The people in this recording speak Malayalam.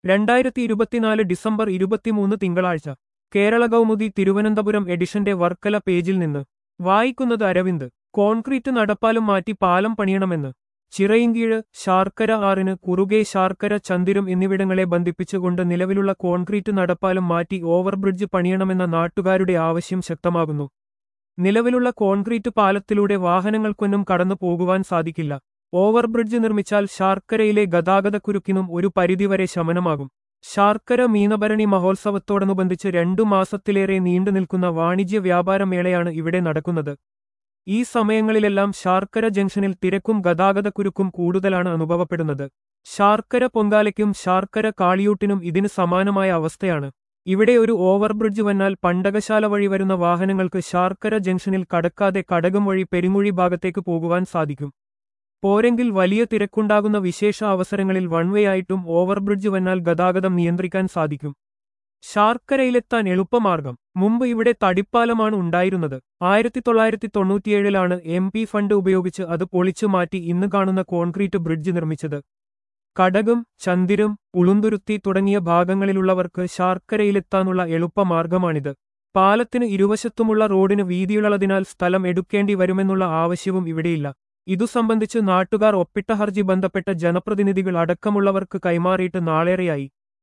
2024 ഡിസംബർ 23 തിങ്കളാഴ്ച കേരള കൗമുദി തിരുവനന്തപുരം എഡിഷന്റെ വർക്കല പേജിൽ നിന്ന് വായിക്കുന്നത് അരവിന്ദ്. കോൺക്രീറ്റ് നടപ്പാലം മാറ്റി പാലം പണിയണമെന്ന് ചിറയിൻകീഴ്. ശാർക്കര ആറിന് കുറുകെ ശാർക്കര ചന്തിരം എന്നിവിടങ്ങളെ ബന്ധിപ്പിച്ചുകൊണ്ട് നിലവിലുള്ള കോൺക്രീറ്റ് നടപ്പാലം മാറ്റി ഓവർബ്രിഡ്ജ് പണിയണമെന്ന നാട്ടുകാരുടെ ആവശ്യം ശക്തമാകുന്നു. നിലവിലുള്ള കോൺക്രീറ്റ് പാലത്തിലൂടെ വാഹനങ്ങൾക്കൊന്നും കടന്നു പോകുവാൻ സാധിക്കില്ല. ഓവർബ്രിഡ്ജ് നിർമ്മിച്ചാൽ ശാർക്കരയിലെ ഗതാഗതക്കുരുക്കിനും ഒരു പരിധിവരെ ശമനമാകും. ശാർക്കര മീനഭരണി മഹോത്സവത്തോടനുബന്ധിച്ച് 2 മാസത്തിലേറെ നീണ്ടുനിൽക്കുന്ന വാണിജ്യ വ്യാപാര മേളയാണ് ഇവിടെ നടക്കുന്നത്. ഈ സമയങ്ങളിലെല്ലാം ശാർക്കര ജംഗ്ഷനിൽ തിരക്കും ഗതാഗതക്കുരുക്കും കൂടുതലാണ് അനുഭവപ്പെടുന്നത്. ശാർക്കര പൊങ്കാലയ്ക്കും ശാർക്കര കാളിയൂട്ടിനും ഇതിന് സമാനമായ അവസ്ഥയാണ്. ഇവിടെ ഒരു ഓവർബ്രിഡ്ജ് വന്നാൽ പണ്ടകശാല വഴി വരുന്ന വാഹനങ്ങൾക്ക് ശാർക്കര ജംഗ്ഷനിൽ കടക്കാതെ കടകം വഴി പെരുങ്ങുഴി ഭാഗത്തേക്ക് പോകുവാൻ സാധിക്കും. പോരെങ്കിൽ വലിയ തിരക്കുണ്ടാകുന്ന വിശേഷ അവസരങ്ങളിൽ വൺവേ ആയിട്ടും ഓവർബ്രിഡ്ജ് വന്നാൽ ഗതാഗതം നിയന്ത്രിക്കാൻ സാധിക്കും. ശാർക്കരയിലെത്താൻ എളുപ്പമാർഗം. മുമ്പ് ഇവിടെ തടിപ്പാലമാണ് ഉണ്ടായിരുന്നത്. 1997 MP ഫണ്ട് ഉപയോഗിച്ച് അത് പൊളിച്ചു മാറ്റി ഇന്ന് കാണുന്ന കോൺക്രീറ്റ് ബ്രിഡ്ജ് നിർമ്മിച്ചത്. കടകം, ചന്തിരം, ഉളുന്തുരുത്തി തുടങ്ങിയ ഭാഗങ്ങളിലുള്ളവർക്ക് ശാർക്കരയിലെത്താനുള്ള എളുപ്പമാർഗമാണിത്. പാലത്തിന് ഇരുവശത്തുമുള്ള റോഡിന് വീതിയുള്ളതിനാൽ സ്ഥലം എടുക്കേണ്ടി വരുമെന്നുള്ള ആവശ്യവും ഇവിടെയില്ല. ഇതു സംബന്ധിച്ച് നാട്ടുകാർ ഒപ്പിട്ട ഹർജി ബന്ധപ്പെട്ട ജനപ്രതിനിധികൾ അടക്കമുള്ളവർക്ക് കൈമാറിയിട്ട് നാളേറെയായി.